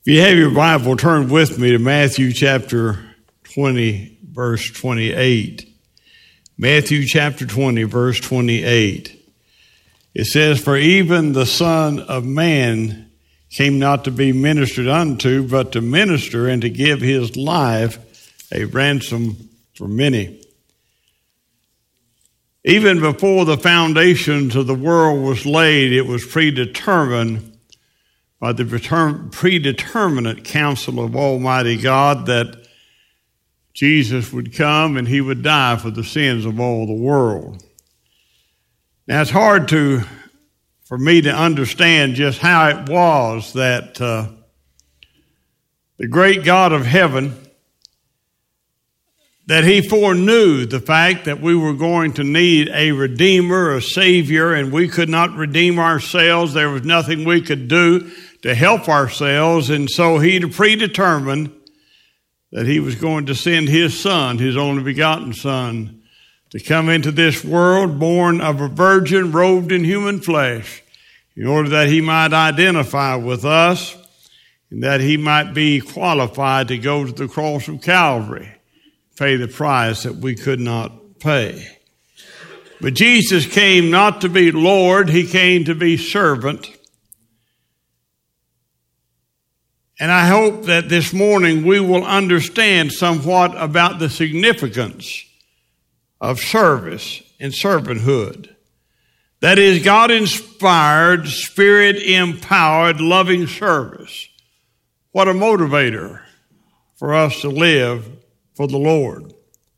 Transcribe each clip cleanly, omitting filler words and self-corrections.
If you have your Bible, turn with me to Matthew chapter 20, verse 28. Matthew chapter 20, verse 28. It says, "For even the Son of Man came not to be ministered unto, but to minister and to give his life a ransom for many." Even before the foundations of the world was laid, it was predetermined by the predeterminate counsel of Almighty God that Jesus would come and he would die for the sins of all the world. Now, it's hard for me to understand just how it was that the great God of heaven, that he foreknew the fact that we were going to need a Redeemer, a Savior, and we could not redeem ourselves. There was nothing we could do to help ourselves, and so he predetermined that he was going to send his Son, his only begotten Son, to come into this world, born of a virgin, robed in human flesh, in order that he might identify with us and that he might be qualified to go to the cross of Calvary, pay the price that we could not pay. But Jesus came not to be Lord, he came to be servant. And I hope that this morning we will understand somewhat about the significance of service and servanthood. That is, God-inspired, Spirit-empowered, loving service. What a motivator for us to live for the Lord.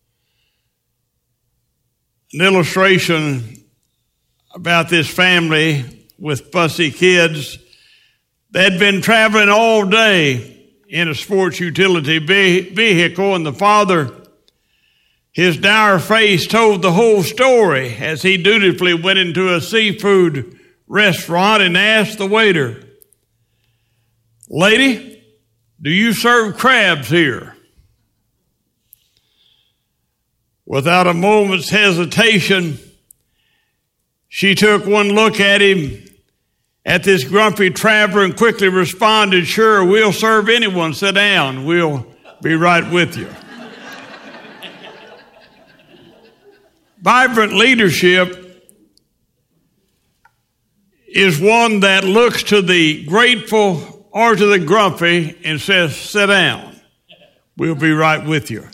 An illustration about this family with fussy kids. They'd been traveling all day in a sports utility vehicle, and the father, his dour face told the whole story as he dutifully went into a seafood restaurant and asked the waiter, "Lady, do you serve crabs here?" Without a moment's hesitation, she took one look at him, at this grumpy traveler, and quickly responded, "Sure, we'll serve anyone. Sit down. We'll be right with you." Vibrant leadership is one that looks to the grateful or to the grumpy and says, "Sit down. We'll be right with you."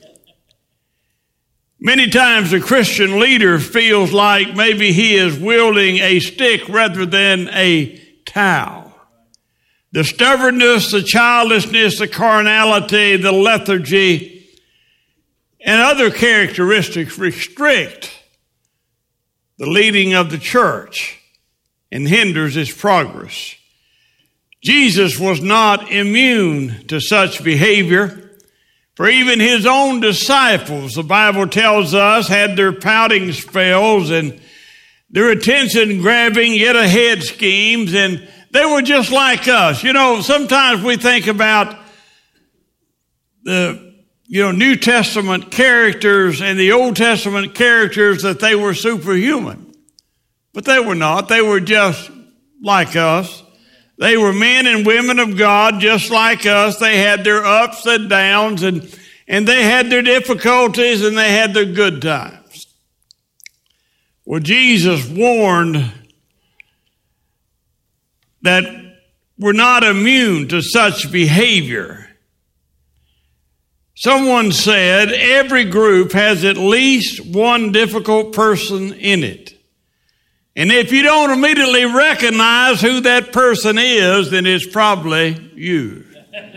Many times a Christian leader feels like maybe he is wielding a stick rather than a towel. The stubbornness, the childishness, the carnality, the lethargy, and other characteristics restrict the leading of the church and hinders its progress. Jesus was not immune to such behavior. For even his own disciples, the Bible tells us, had their pouting spells and their attention-grabbing, get-ahead schemes, and they were just like us. You know, sometimes we think about the, New Testament characters and the Old Testament characters that they were superhuman. But they were not. They were just like us. They were men and women of God just like us. They had their ups and downs, and they had their difficulties, and they had their good times. Well, Jesus warned that we're not immune to such behavior. Someone said every group has at least one difficult person in it. And if you don't immediately recognize who that person is, then it's probably you.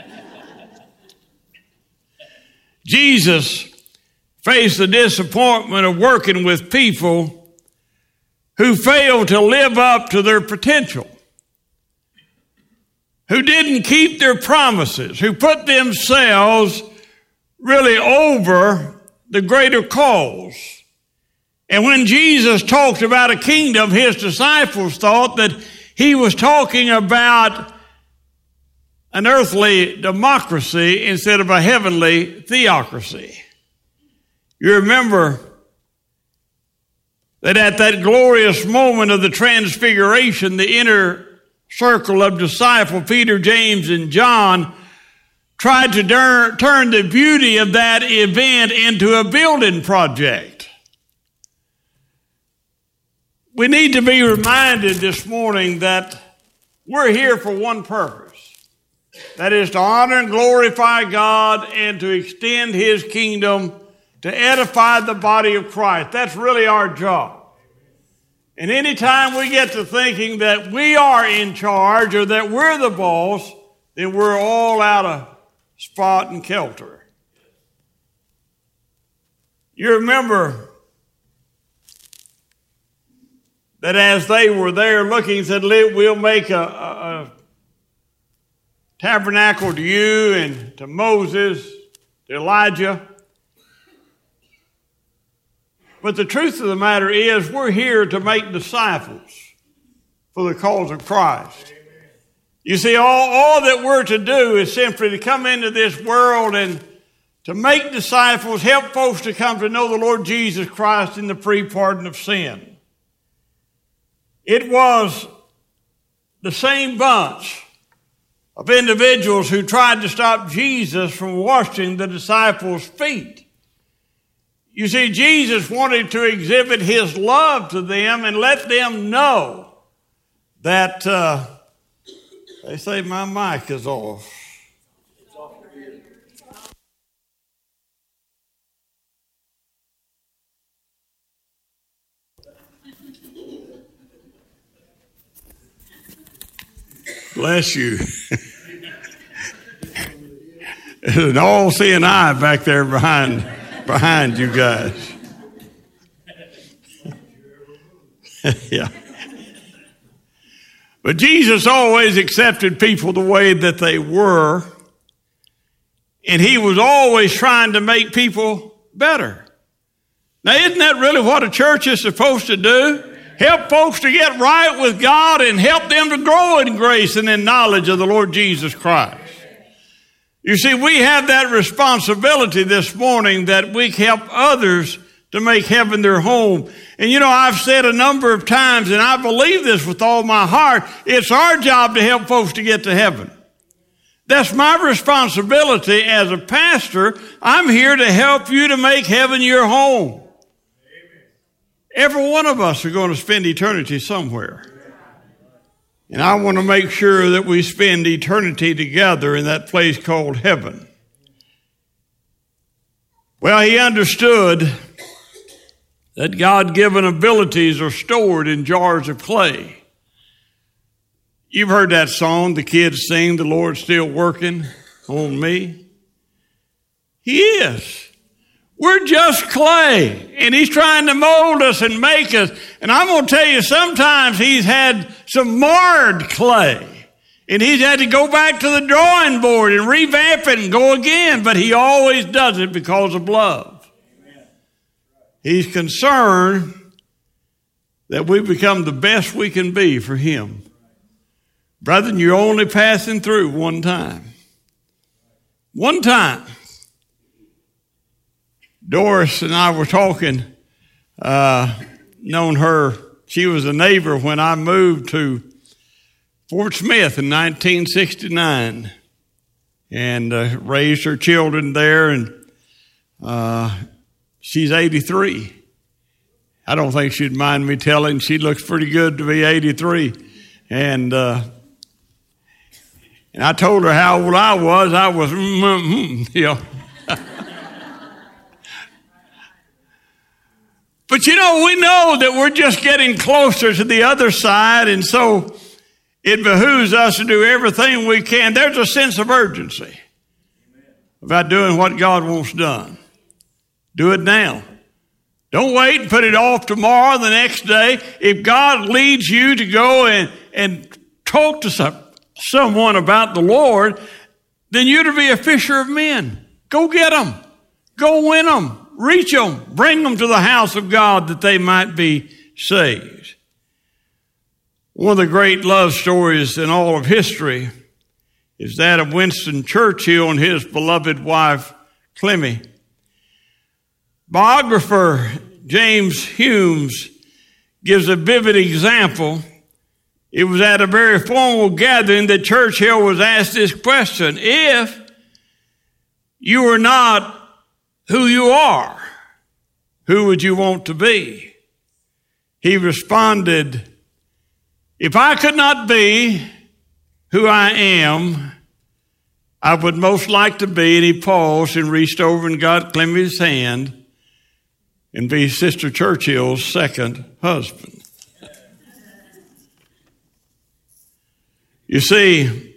Jesus faced the disappointment of working with people who failed to live up to their potential, who didn't keep their promises, who put themselves really over the greater cause. And when Jesus talked about a kingdom, his disciples thought that he was talking about an earthly democracy instead of a heavenly theocracy. You remember that at that glorious moment of the transfiguration, the inner circle of disciples, Peter, James, and John, tried to turn the beauty of that event into a building project. We need to be reminded this morning that we're here for one purpose. That is to honor and glorify God and to extend His kingdom to edify the body of Christ. That's really our job. And anytime we get to thinking that we are in charge or that we're the boss, then we're all out of spot and kilter. You remember that as they were there looking, said, we'll make a tabernacle to you and to Moses, to Elijah. But the truth of the matter is we're here to make disciples for the cause of Christ. You see, all that we're to do is simply to come into this world and to make disciples, help folks to come to know the Lord Jesus Christ in the free pardon of sin. It was the same bunch of individuals who tried to stop Jesus from washing the disciples' feet. You see, Jesus wanted to exhibit His love to them and let them know that, they say my mic is off. Bless you. There's an all-seeing eye back there behind you guys. Yeah. But Jesus always accepted people the way that they were, and He was always trying to make people better. Now, isn't that really what a church is supposed to do? Help folks to get right with God and help them to grow in grace and in knowledge of the Lord Jesus Christ. You see, we have that responsibility this morning that we help others to make heaven their home. And you know, I've said a number of times, and I believe this with all my heart, it's our job to help folks to get to heaven. That's my responsibility as a pastor. I'm here to help you to make heaven your home. Every one of us are going to spend eternity somewhere. And I want to make sure that we spend eternity together in that place called heaven. Well, He understood that God-given abilities are stored in jars of clay. You've heard that song the kids sing, "The Lord's still working on me." He is. We're just clay, and He's trying to mold us and make us. And I'm going to tell you, sometimes He's had some marred clay, and He's had to go back to the drawing board and revamp it and go again, but He always does it because of love. He's concerned that we become the best we can be for Him. Brethren, you're only passing through one time. One time. Doris and I were talking, known her. She was a neighbor when I moved to Fort Smith in 1969 and raised her children there, and she's 83. I don't think she'd mind me telling. She looks pretty good to be 83. And I told her how old I was. I was, you know. But you know, we know that we're just getting closer to the other side, and so it behooves us to do everything we can. There's a sense of urgency about doing what God wants done. Do it now. Don't wait and put it off tomorrow, the next day. If God leads you to go and talk to someone about the Lord, then you're to be a fisher of men. Go get them. Go win them. Reach them, bring them to the house of God that they might be saved. One of the great love stories in all of history is that of Winston Churchill and his beloved wife, Clemmy. Biographer James Humes gives a vivid example. It was at a very formal gathering that Churchill was asked this question: if you are not who you are. Who would you want to be? He responded, if I could not be who I am, I would most like to be, and he paused and reached over and got Clem's hand and be Sister Churchill's second husband. You see,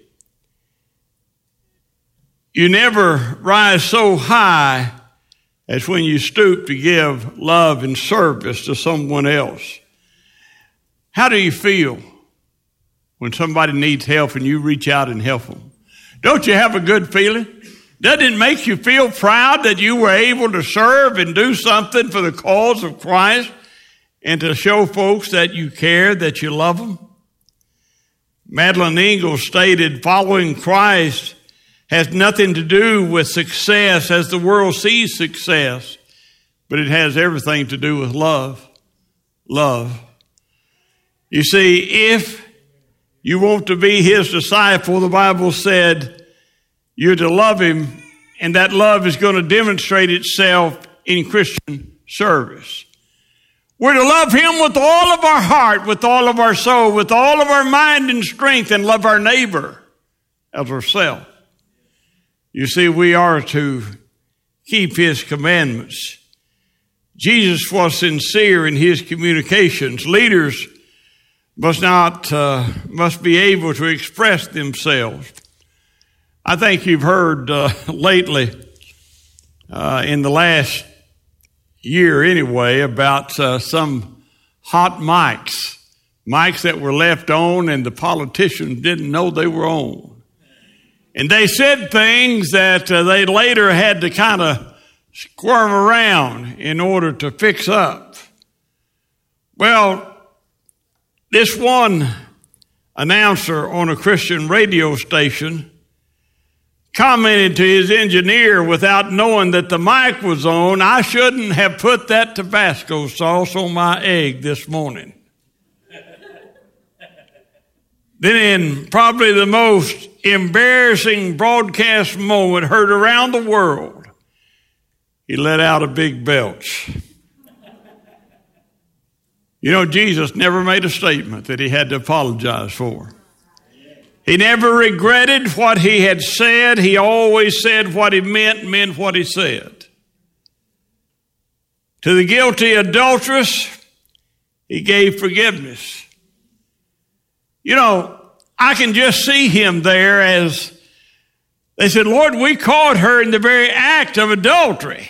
you never rise so high as when you stoop to give love and service to someone else. How do you feel when somebody needs help and you reach out and help them? Don't you have a good feeling? Doesn't it make you feel proud that you were able to serve and do something for the cause of Christ and to show folks that you care, that you love them? Madeline Ingalls stated, following Christ has nothing to do with success as the world sees success, but it has everything to do with love. Love. You see, if you want to be his disciple, the Bible said you're to love him, and that love is going to demonstrate itself in Christian service. We're to love him with all of our heart, with all of our soul, with all of our mind and strength, and love our neighbor as ourselves. You see, we are to keep his commandments. Jesus was sincere in his communications. Leaders must be able to express themselves. I think you've heard lately, in the last year anyway, about some hot mics that were left on and the politicians didn't know they were on. And they said things that they later had to kind of squirm around in order to fix up. Well, this one announcer on a Christian radio station commented to his engineer without knowing that the mic was on, I shouldn't have put that Tabasco sauce on my egg this morning. Then in probably the most embarrassing broadcast moment heard around the world, he let out a big belch. You know, Jesus never made a statement that he had to apologize for. He never regretted what he had said. He always said what he meant what he said. To the guilty adulteress, he gave forgiveness. You know, I can just see him there as they said, Lord, we caught her in the very act of adultery.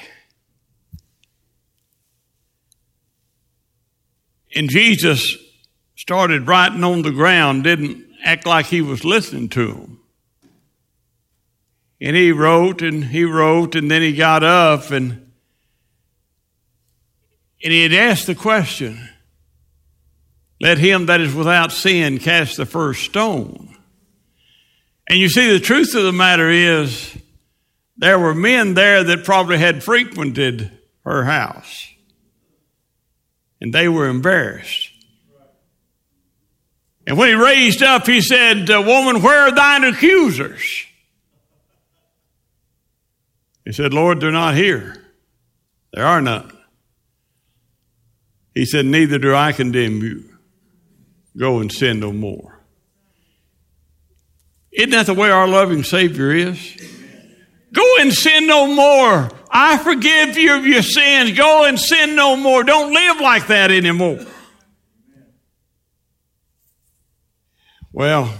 And Jesus started writing on the ground, didn't act like he was listening to them. And he wrote, and then he got up and he had asked the question, let him that is without sin cast the first stone. And you see, the truth of the matter is, there were men there that probably had frequented her house. And they were embarrassed. And when he raised up, he said, woman, where are thine accusers? He said, Lord, they're not here. There are none. He said, neither do I condemn you. Go and sin no more. Isn't that the way our loving Savior is? Go and sin no more. I forgive you of your sins. Go and sin no more. Don't live like that anymore. Well,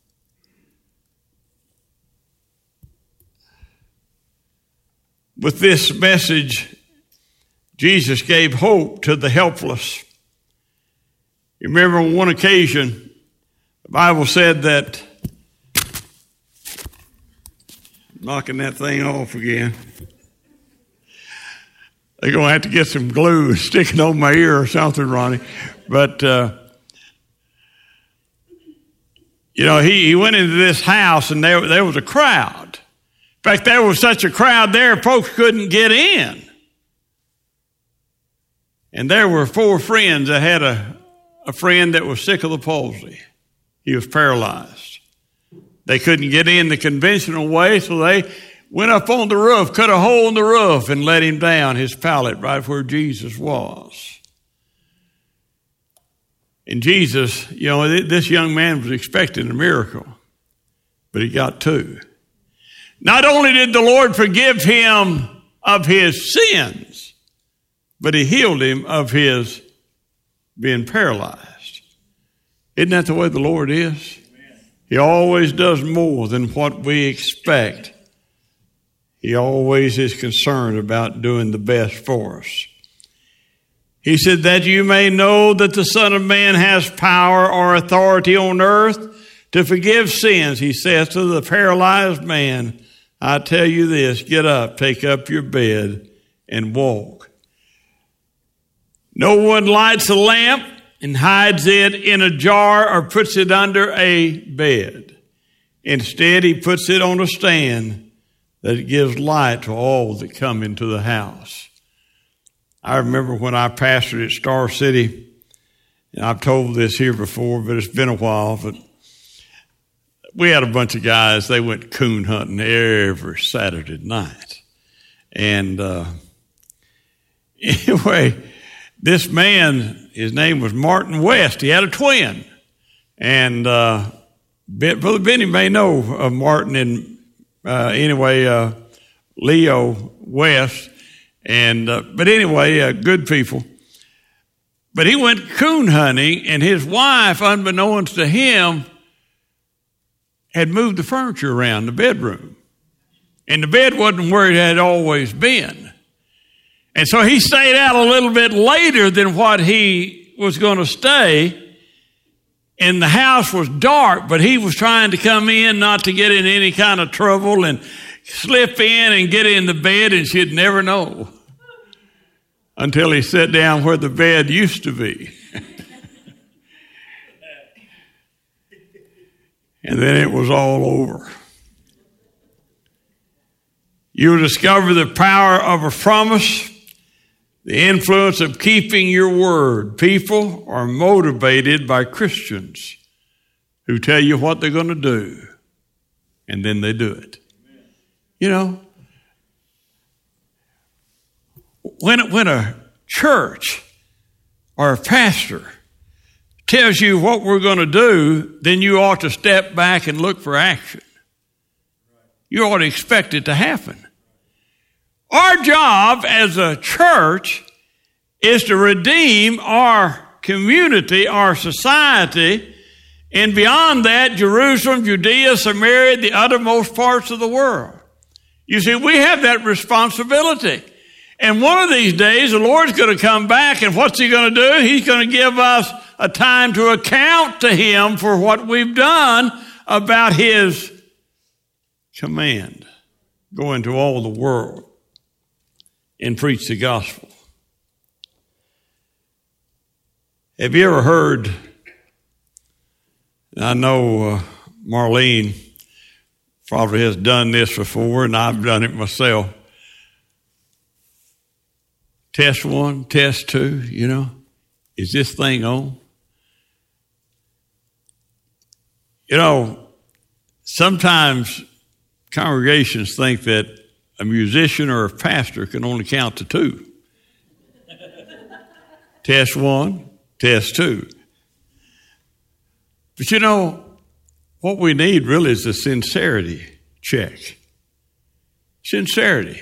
with this message, Jesus gave hope to the helpless. You remember on one occasion, the Bible said that, knocking that thing off again. They're going to have to get some glue and stick it on my ear or something, Ronnie. But, he went into this house and there was a crowd. In fact, there was such a crowd there, folks couldn't get in. And there were 4 friends that had a friend that was sick of the palsy. He was paralyzed. They couldn't get in the conventional way, so they went up on the roof, cut a hole in the roof, and let him down, his pallet, right where Jesus was. And Jesus, this young man was expecting a miracle, but he got two. Not only did the Lord forgive him of his sins, but he healed him of his being paralyzed. Isn't that the way the Lord is? He always does more than what we expect. He always is concerned about doing the best for us. He said that you may know that the Son of Man has power or authority on earth to forgive sins. He says to the paralyzed man, I tell you this, get up, take up your bed, and walk. No one lights a lamp and hides it in a jar or puts it under a bed. Instead, he puts it on a stand that gives light to all that come into the house. I remember when I pastored at Star City, and I've told this here before, but it's been a while, but we had a bunch of guys, they went coon hunting every Saturday night. And anyway, this man, his name was Martin West. He had a twin. And Brother Benny may know of Martin and Leo West. And but anyway, good people. But he went coon hunting, and his wife, unbeknownst to him, had moved the furniture around the bedroom. And the bed wasn't where it had always been. And so he stayed out a little bit later than what he was going to stay. And the house was dark, but he was trying to come in not to get in any kind of trouble and slip in and get in the bed, and she'd never know until he sat down where the bed used to be. And then it was all over. You'll discover the power of a promise, the influence of keeping your word. People are motivated by Christians who tell you what they're going to do, and then they do it. When a church or a pastor tells you what we're going to do, then you ought to step back and look for action. You ought to expect it to happen. Our job as a church is to redeem our community, our society, and beyond that, Jerusalem, Judea, Samaria, the uttermost parts of the world. You see, we have that responsibility. And one of these days, the Lord's going to come back, and what's he going to do? He's going to give us a time to account to him for what we've done about his command. Go into all the world and preach the gospel. Have you ever heard, I know Marlene probably has done this before, and I've done it myself. Test 1, test 2, is this thing on? Sometimes congregations think that a musician or a pastor can only count to 2. Test 1, test 2. But what we need really is a sincerity check. Sincerity.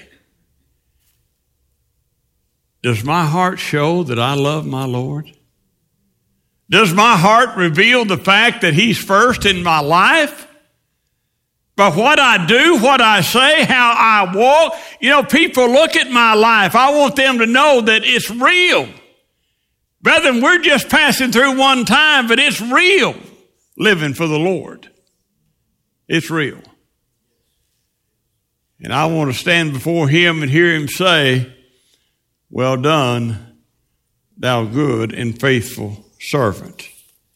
Does my heart show that I love my Lord? Does my heart reveal the fact that he's first in my life? By what I do, what I say, how I walk. People look at my life. I want them to know that it's real. Brethren, we're just passing through one time, but it's real living for the Lord. It's real. And I want to stand before him and hear him say, well done, thou good and faithful servant.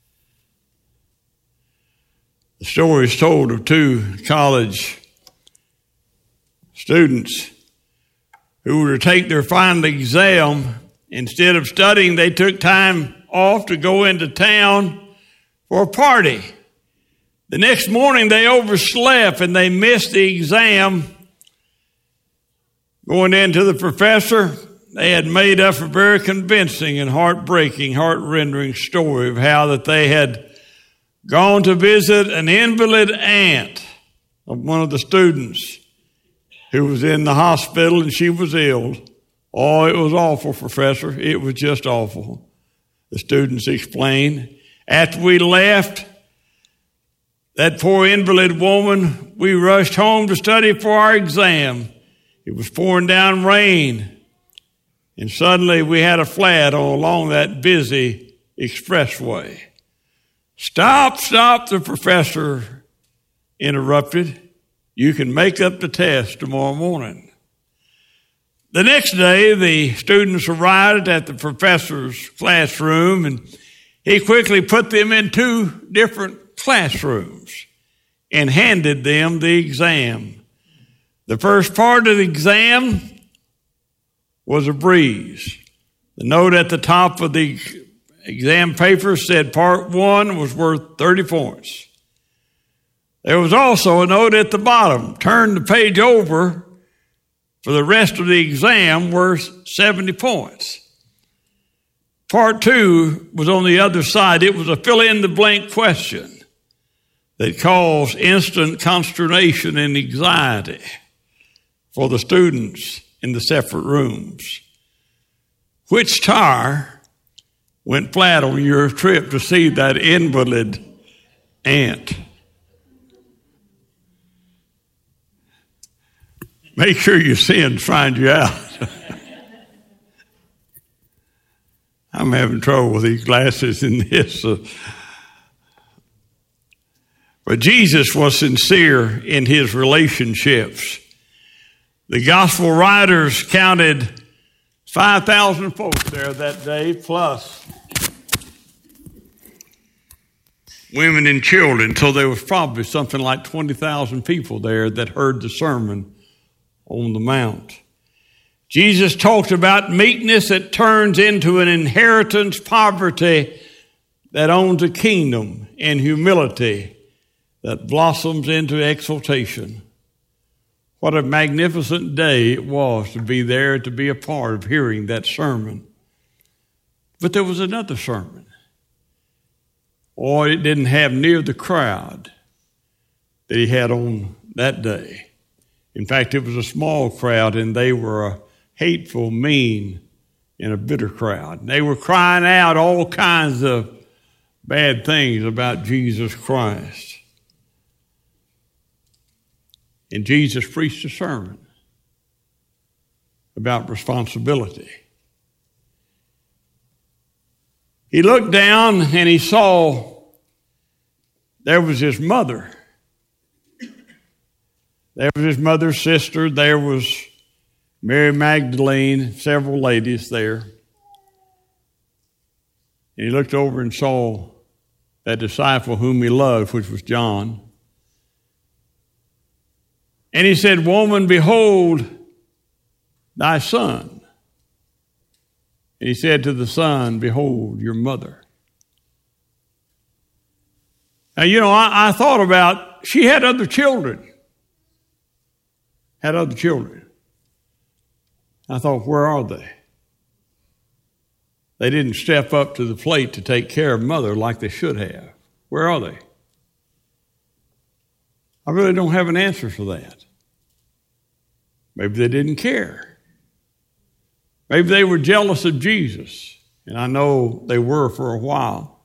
The story is told of 2 college students who were to take their final exam. Instead of studying, they took time off to go into town for a party. The next morning, they overslept and they missed the exam Going into the professor, they had made up a very convincing and heartbreaking, heart-rending story of how that they had gone to visit an invalid aunt of one of the students who was in the hospital and she was ill. Oh, it was awful, Professor. It was just awful. The students explained. After we left that poor invalid woman, we rushed home to study for our exam. It was pouring down rain. And suddenly we had a flat along that busy expressway. Stop, the professor interrupted. You can make up the test tomorrow morning. The next day, the students arrived at the professor's classroom, and he quickly put them in 2 different classrooms and handed them the exam. The first part of the exam was a breeze. The note at the top of the exam paper said part 1 was worth 30 points. There was also a note at the bottom, turn the page over for the rest of the exam worth 70 points. Part 2 was on the other side. It was a fill-in-the-blank question that caused instant consternation and anxiety for the students in the separate rooms. Which tire went flat on your trip to see that invalid aunt? Make sure your sins find you out. I'm having trouble with these glasses in this. But Jesus was sincere in his relationships. The gospel writers counted 5,000 folks there that day, plus women and children. So there was probably something like 20,000 people there that heard the sermon on the Mount. Jesus talked about meekness that turns into an inheritance, poverty that owns a kingdom, and humility that blossoms into exaltation. What a magnificent day it was to be there, to be a part of hearing that sermon. But there was another sermon. Oh, it didn't have near the crowd that he had on that day. In fact, it was a small crowd, and they were a hateful, mean, and a bitter crowd. They were crying out all kinds of bad things about Jesus Christ. And Jesus preached a sermon about responsibility. He looked down and he saw there was his mother. There was his mother's sister. There was Mary Magdalene, several ladies there. And he looked over and saw that disciple whom he loved, which was John. And he said, "Woman, behold thy son." And he said to the son, "Behold your mother." Now, I thought about, she had other children. I thought, where are they? They didn't step up to the plate to take care of mother like they should have. Where are they? I really don't have an answer for that. Maybe they didn't care. Maybe they were jealous of Jesus, and I know they were for a while.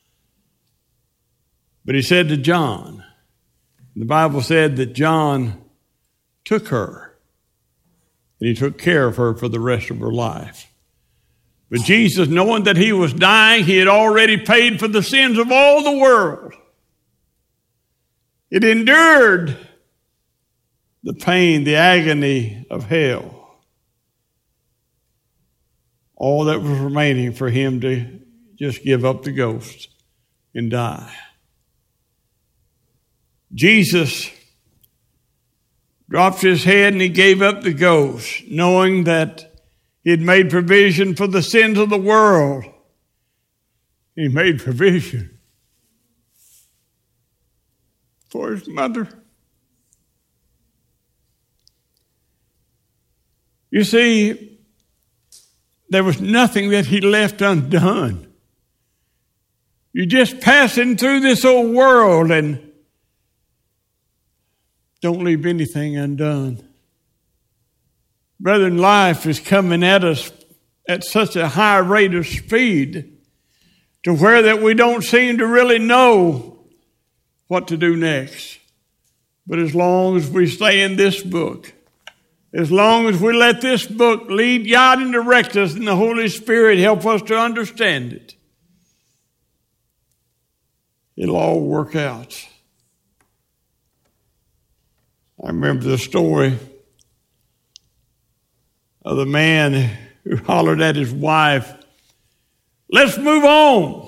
But he said to John, the Bible said that John took her, and he took care of her for the rest of her life. But Jesus, knowing that he was dying, he had already paid for the sins of all the world. It endured the pain, the agony of hell. All that was remaining for him to just give up the ghost and die. Jesus dropped his head and he gave up the ghost, knowing that he had made provision for the sins of the world. He made provision for his mother. You see, there was nothing that he left undone. You're just passing through this old world and don't leave anything undone. Brethren, life is coming at us at such a high rate of speed to where that we don't seem to really know what to do next. But as long as we stay in this book, as long as we let this book lead, guide, and direct us, and the Holy Spirit help us to understand it, it'll all work out. I remember the story of the man who hollered at his wife, "Let's move on."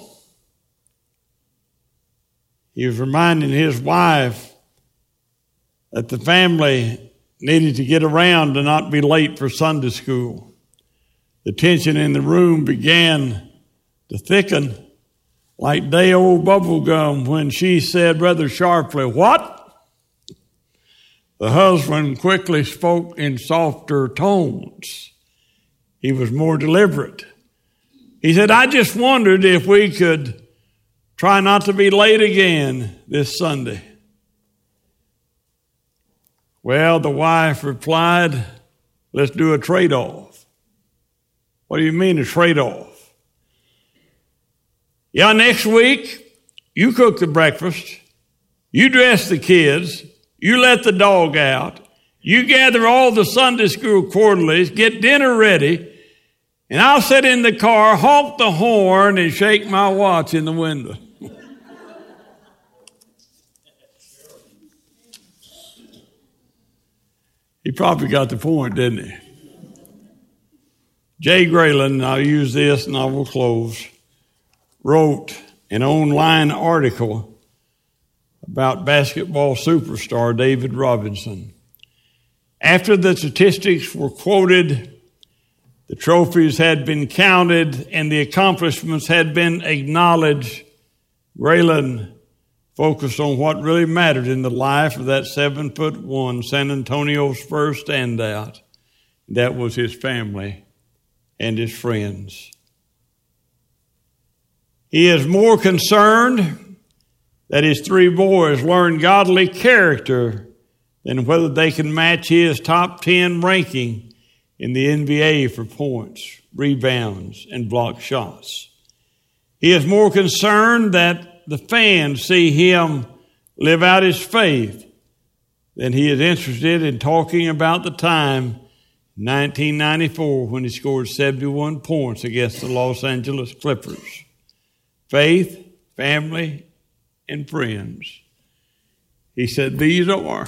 He was reminding his wife that the family needed to get around to not be late for Sunday school. The tension in the room began to thicken like day-old bubble gum when she said rather sharply, "What?" The husband quickly spoke in softer tones. He was more deliberate. He said, "I just wondered if we could try not to be late again this Sunday." Well, the wife replied, "Let's do a trade-off." "What do you mean a trade-off?" "Yeah, next week, you cook the breakfast, you dress the kids, you let the dog out, you gather all the Sunday school quarterlies, get dinner ready, and I'll sit in the car, honk the horn, and shake my watch in the window." He probably got the point, didn't he? Jay Grayland, I'll use this and I will close, wrote an online article about basketball superstar David Robinson. After the statistics were quoted, the trophies had been counted, and the accomplishments had been acknowledged, Grayland focused on what really mattered in the life of that 7'1" San Antonio Spurs standout. That was his family and his friends. He is more concerned that his 3 boys learn godly character than whether they can match his top 10 ranking in the NBA for points, rebounds, and block shots. He is more concerned that the fans see him live out his faith than he is interested in talking about the time in 1994 when he scored 71 points against the Los Angeles Clippers. Faith, family, and friends. He said, these are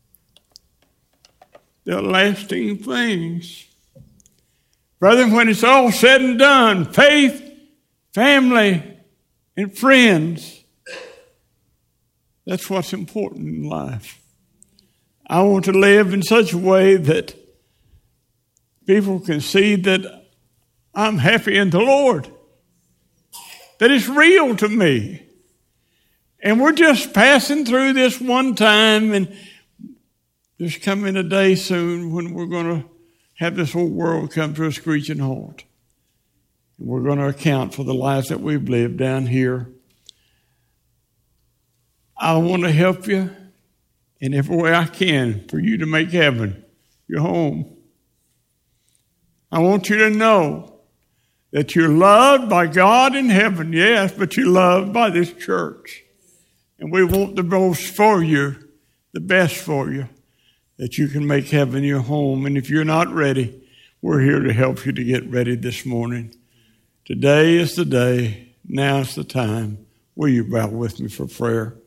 the lasting things. Brethren, when it's all said and done, faith, family, and friends, that's what's important in life. I want to live in such a way that people can see that I'm happy in the Lord, that it's real to me. And we're just passing through this one time, and there's coming a day soon when we're going to have this whole world come to a screeching halt. And we're going to account for the life that we've lived down here. I want to help you in every way I can for you to make heaven your home. I want you to know that you're loved by God in heaven, yes, but you're loved by this church. And we want the most for you, the best for you, that you can make heaven your home. And if you're not ready, we're here to help you to get ready this morning. Today is the day. Now is the time. Will you bow with me for prayer?